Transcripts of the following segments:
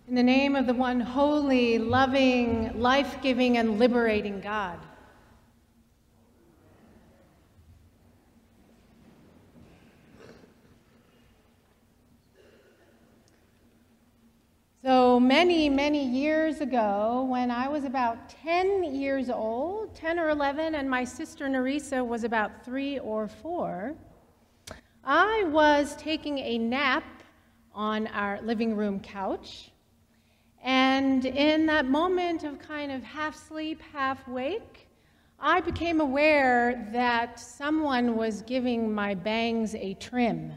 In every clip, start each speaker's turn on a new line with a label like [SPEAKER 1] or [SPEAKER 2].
[SPEAKER 1] In the name of the one holy, loving, life-giving, and liberating God. So many years ago, when I was about 10 years old, 10 or 11, and my sister Nerissa was about 3 or 4, I was taking a nap on our living room couch. And in that moment of kind of half sleep, half wake, I became aware that someone was giving my bangs a trim.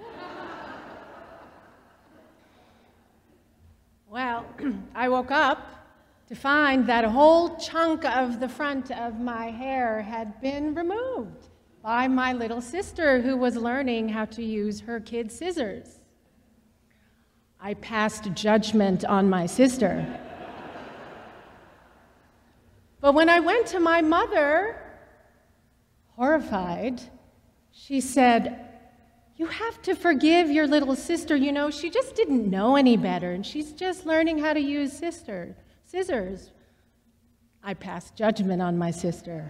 [SPEAKER 1] Well, I woke up to find that a whole chunk of the front of my hair had been removed by my little sister who was learning how to use her kid scissors. I passed judgment on my sister. But when I went to my mother, horrified, she said, "You have to forgive your little sister. You know, she just didn't know any better, and she's just learning how to use scissors." I passed judgment on my sister.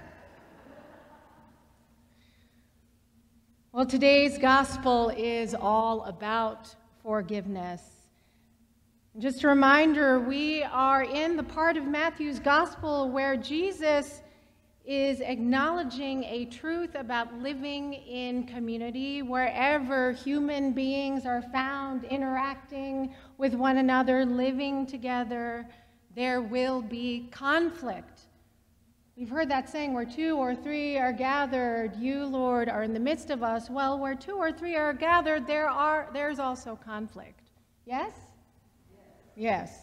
[SPEAKER 1] Well, today's gospel is all about forgiveness. Just a reminder, we are in the part of Matthew's gospel where Jesus is acknowledging a truth about living in community. Wherever human beings are found interacting with one another, living together, there will be conflict. We've heard that saying, where 2 or 3 are gathered, you, Lord, are in the midst of us. Well, where 2 or 3 are gathered, there's also conflict. Yes? Yes.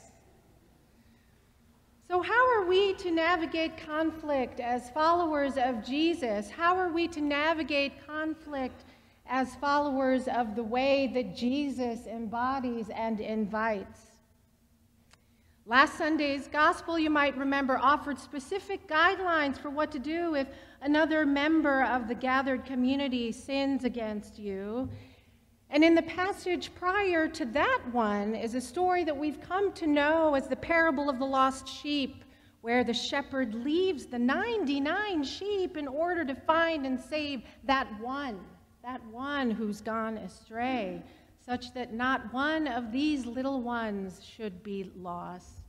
[SPEAKER 1] So how are we to navigate conflict as followers of Jesus? How are we to navigate conflict as followers of the way that Jesus embodies and invites? Last Sunday's gospel, you might remember, offered specific guidelines for what to do if another member of the gathered community sins against you. And in the passage prior to that one is a story that we've come to know as the parable of the lost sheep, where the shepherd leaves the 99 sheep in order to find and save that one who's gone astray, such that not one of these little ones should be lost.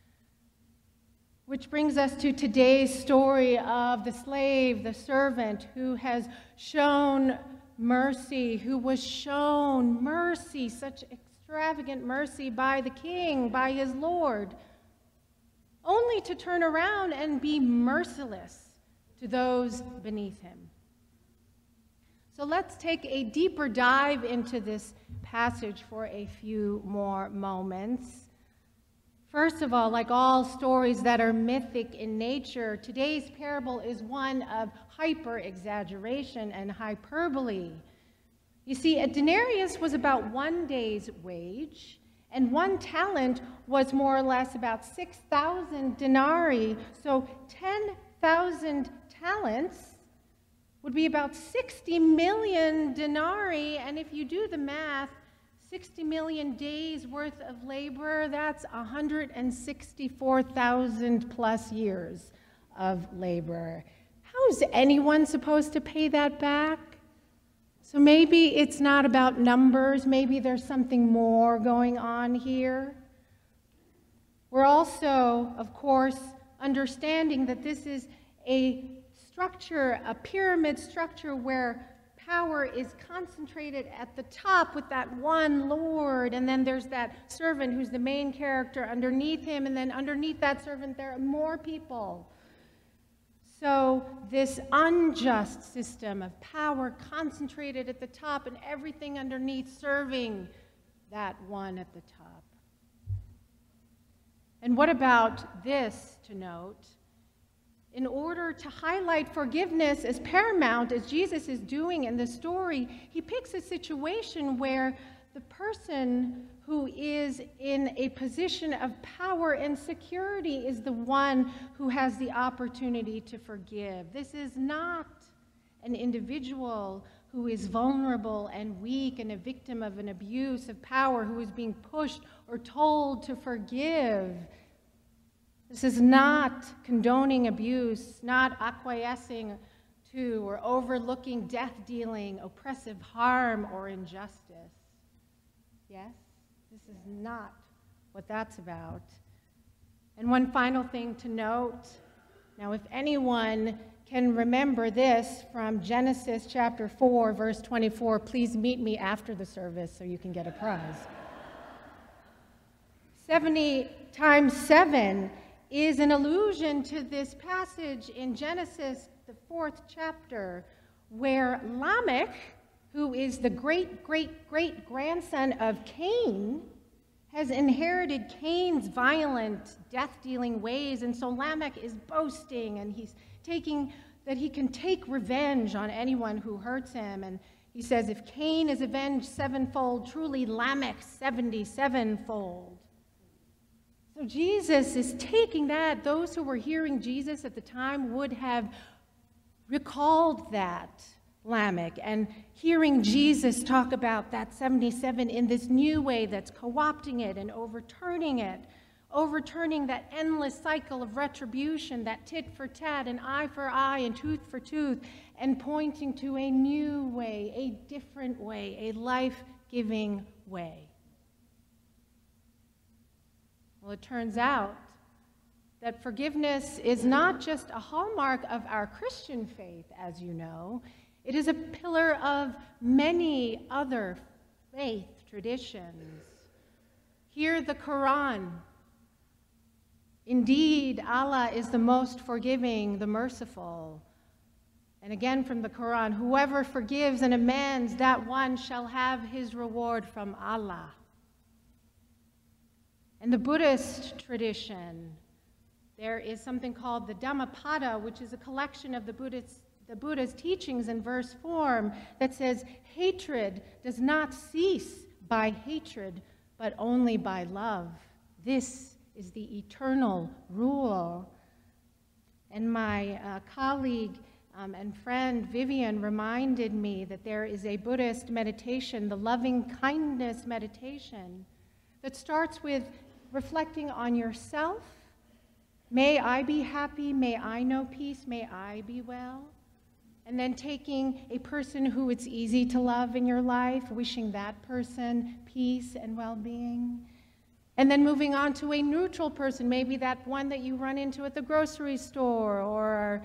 [SPEAKER 1] Which brings us to today's story of the slave, the servant, who has shown mercy, who was shown mercy, such extravagant mercy by the king, by his Lord, only to turn around and be merciless to those beneath him. So let's take a deeper dive into this passage for a few more moments. First of all, like all stories that are mythic in nature, today's parable is one of hyper-exaggeration and hyperbole. You see, a denarius was about 1 day's wage, and 1 talent was more or less about 6,000 denarii. So 10,000 talents would be about 60 million denarii, and if you do the math, 60 million days worth of labor, that's 164,000 plus years of labor. How is anyone supposed to pay that back? So maybe it's not about numbers, maybe there's something more going on here. We're also, of course, understanding that this is a structure, a pyramid structure where power is concentrated at the top with that one Lord, and then there's that servant who's the main character underneath him, and then underneath that servant there are more people. So this unjust system of power concentrated at the top and everything underneath serving that one at the top. And what about this to note? In order to highlight forgiveness as paramount, as Jesus is doing in the story, he picks a situation where the person who is in a position of power and security is the one who has the opportunity to forgive. This is not an individual who is vulnerable and weak and a victim of an abuse of power, who is being pushed or told to forgive. This is not condoning abuse, not acquiescing to or overlooking death-dealing, oppressive harm, or injustice. Yes, this is not what that's about. And one final thing to note, now if anyone can remember this from Genesis chapter 4, verse 24, please meet me after the service so you can get a prize. 70 times 7 is an allusion to this passage in Genesis, the 4th chapter, where Lamech, who is the great-great-great-grandson of Cain, has inherited Cain's violent, death-dealing ways, and so Lamech is boasting, and he's taking that he can take revenge on anyone who hurts him. And he says, if Cain is avenged sevenfold, truly Lamech 77-fold. So Jesus is taking that. Those who were hearing Jesus at the time would have recalled that Lamech, and hearing Jesus talk about that 77 in this new way that's co-opting it and overturning it, overturning that endless cycle of retribution, that tit for tat, and eye for eye, and tooth for tooth, and pointing to a new way, a different way, a life-giving way. Well, it turns out that forgiveness is not just a hallmark of our Christian faith, as you know. It is a pillar of many other faith traditions. Hear the Quran. Indeed, Allah is the most forgiving, the merciful. And again from the Quran, whoever forgives and amends, that one shall have his reward from Allah. In the Buddhist tradition, there is something called the Dhammapada, which is a collection of the Buddha's teachings in verse form that says, hatred does not cease by hatred, but only by love. This is the eternal rule. And my colleague and friend Vivian reminded me that there is a Buddhist meditation, the loving kindness meditation, that starts with reflecting on yourself. May I be happy, may I know peace, may I be well. And then taking a person who it's easy to love in your life, wishing that person peace and well-being. And then moving on to a neutral person, maybe that one that you run into at the grocery store, or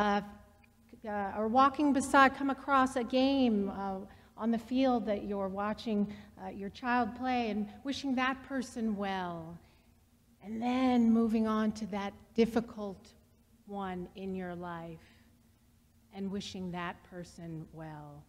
[SPEAKER 1] walking beside, come across a game on the field that you're watching your child play, and wishing that person well. And then moving on to that difficult one in your life and wishing that person well.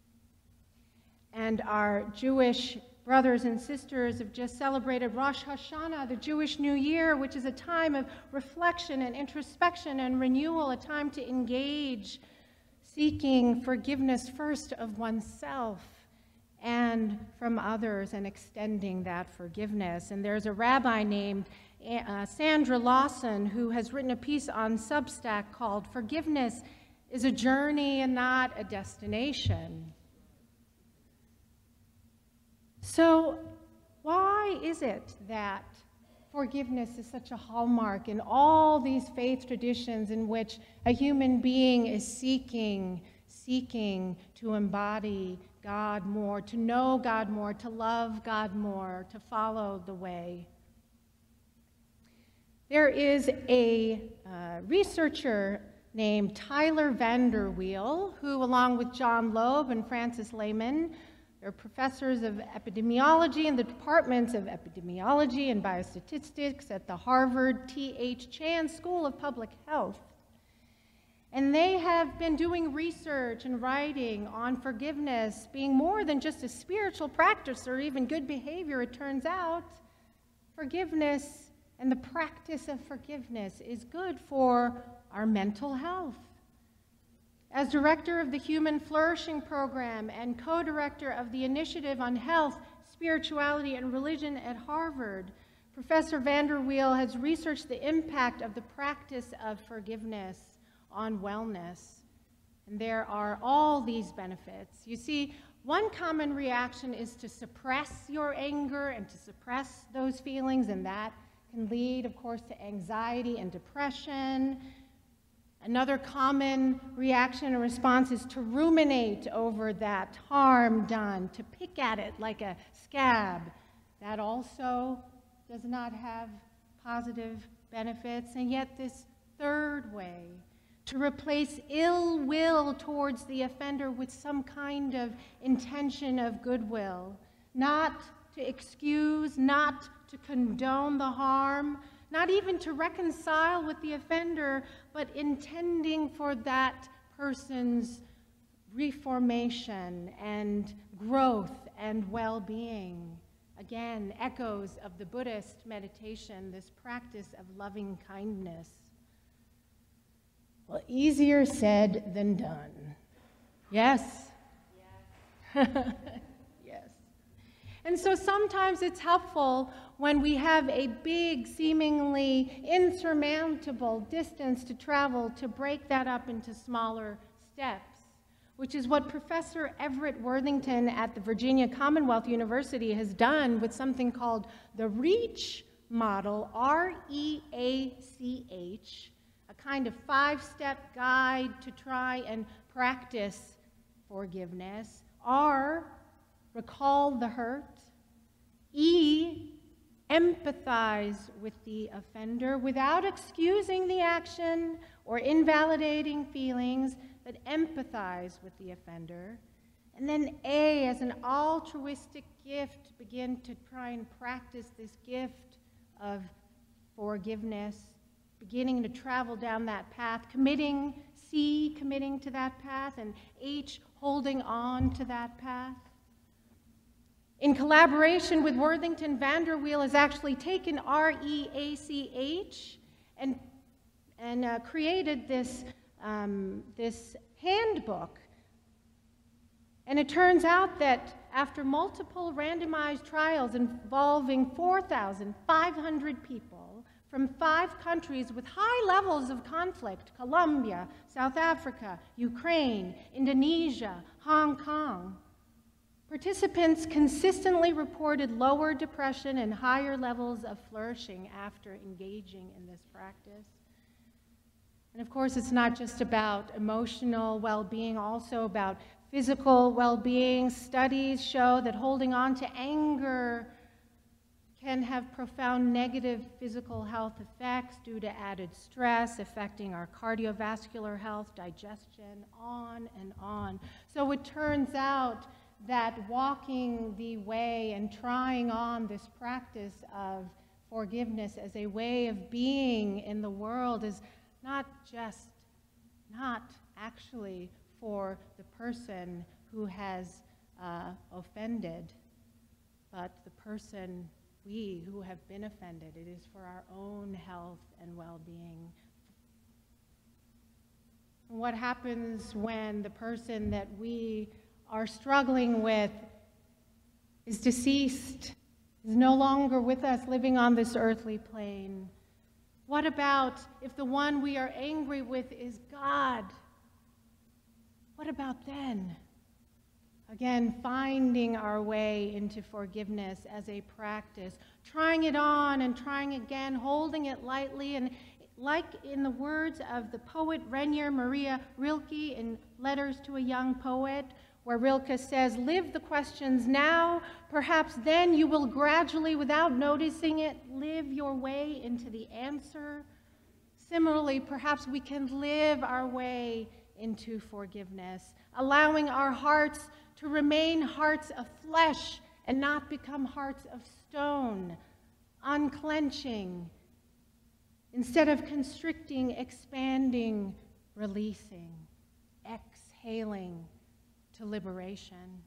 [SPEAKER 1] And our Jewish brothers and sisters have just celebrated Rosh Hashanah, the Jewish New Year, which is a time of reflection and introspection and renewal, a time to engage, seeking forgiveness first of oneself and from others, and extending that forgiveness. And there's a rabbi named Sandra Lawson who has written a piece on Substack called Forgiveness is a Journey and Not a Destination. So why is it that forgiveness is such a hallmark in all these faith traditions in which a human being is seeking to embody God more, to know God more, to love God more, to follow the way? There is a researcher named Tyler Vanderweel, who, along with John Loeb and Francis Lehman, they're professors of epidemiology in the departments of epidemiology and biostatistics at the Harvard T.H. Chan School of Public Health. And they have been doing research and writing on forgiveness being more than just a spiritual practice or even good behavior. It turns out forgiveness and the practice of forgiveness is good for our mental health. As director of the Human Flourishing Program and co-director of the Initiative on Health, Spirituality, and Religion at Harvard, Professor Vanderweel has researched the impact of the practice of forgiveness on wellness. And there are all these benefits. You see, one common reaction is to suppress your anger and to suppress those feelings, and that can lead, of course, to anxiety and depression. Another common reaction or response is to ruminate over that harm done, to pick at it like a scab. That also does not have positive benefits. And yet this third way, to replace ill will towards the offender with some kind of intention of goodwill, not to excuse, not to condone the harm, not even to reconcile with the offender, but intending for that person's reformation and growth and well-being. Again, echoes of the Buddhist meditation, this practice of loving kindness. Well, easier said than done. Yes? Yes. Yes. And so sometimes it's helpful when we have a big, seemingly insurmountable distance to travel to break that up into smaller steps, which is what Professor Everett Worthington at the Virginia Commonwealth University has done with something called the REACH model, R-E-A-C-H, a kind of 5-step guide to try and practice forgiveness. R, recall the hurt. E, empathize with the offender without excusing the action or invalidating feelings, but empathize with the offender. And then A, as an altruistic gift, begin to try and practice this gift of forgiveness, beginning to travel down that path, committing, C, committing to that path, and H, holding on to that path. In collaboration with Worthington, Vanderweel has actually taken REACH and created this handbook. And it turns out that after multiple randomized trials involving 4,500 people from 5 countries with high levels of conflict, Colombia, South Africa, Ukraine, Indonesia, Hong Kong, participants consistently reported lower depression and higher levels of flourishing after engaging in this practice. And of course, it's not just about emotional well-being, also about physical well-being. Studies show that holding on to anger can have profound negative physical health effects due to added stress, affecting our cardiovascular health, digestion, on and on. So it turns out that walking the way and trying on this practice of forgiveness as a way of being in the world is not actually for the person who has offended, but the person, we who have been offended. It is for our own health and well-being. What happens when the person that we are struggling with is deceased, is no longer with us, living on this earthly plane? What about if the one we are angry with is God? What about then? Again, finding our way into forgiveness as a practice, trying it on and trying again, holding it lightly, and like in the words of the poet Rainier Maria Rilke in Letters to a Young Poet, where Rilke says, "Live the questions now, perhaps then you will gradually, without noticing it, live your way into the answer." Similarly, perhaps we can live our way into forgiveness, allowing our hearts to remain hearts of flesh and not become hearts of stone, unclenching, instead of constricting, expanding, releasing, exhaling to liberation.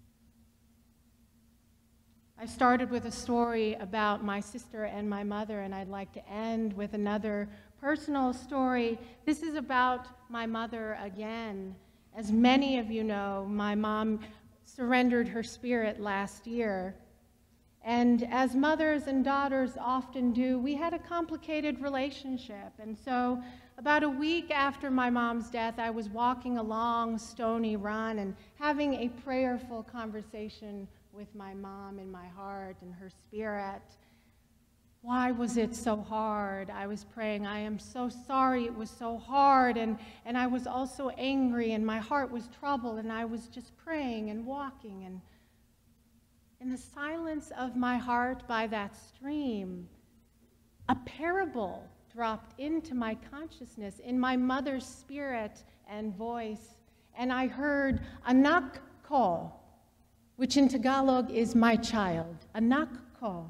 [SPEAKER 1] I started with a story about my sister and my mother, and I'd like to end with another personal story. This is about my mother again. As many of you know, my mom surrendered her spirit last year. And as mothers and daughters often do, we had a complicated relationship. And so about a week after my mom's death, I was walking along Stony Run and having a prayerful conversation with my mom in my heart and her spirit. Why was it so hard? I was praying, I am so sorry it was so hard. And I was also angry, and my heart was troubled, and I was just praying and walking. And in the silence of my heart by that stream, a parable dropped into my consciousness, in my mother's spirit and voice. And I heard, anak ko, which in Tagalog is my child, anak ko.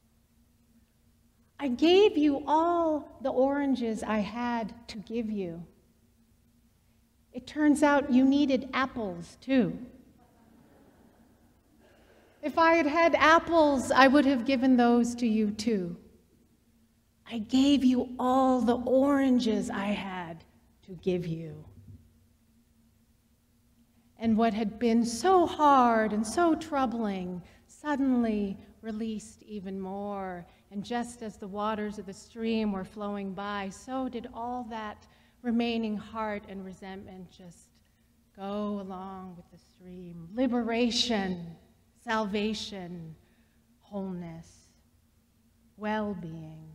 [SPEAKER 1] I gave you all the oranges I had to give you. It turns out you needed apples too. If I had had apples, I would have given those to you too. I gave you all the oranges I had to give you. And what had been so hard and so troubling suddenly released even more. And just as the waters of the stream were flowing by, so did all that remaining heart and resentment just go along with the stream. Liberation, salvation, wholeness, well-being.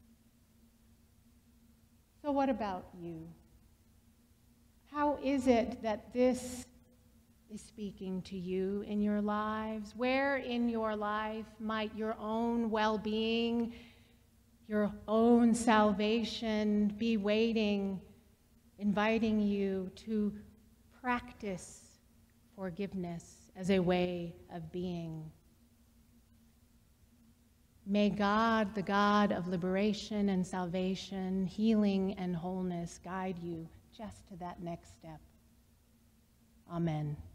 [SPEAKER 1] So what about you? How is it that this is speaking to you in your lives? Where in your life might your own well-being, your own salvation be waiting, inviting you to practice forgiveness as a way of being? May God, the God of liberation and salvation, healing and wholeness, guide you just to that next step. Amen.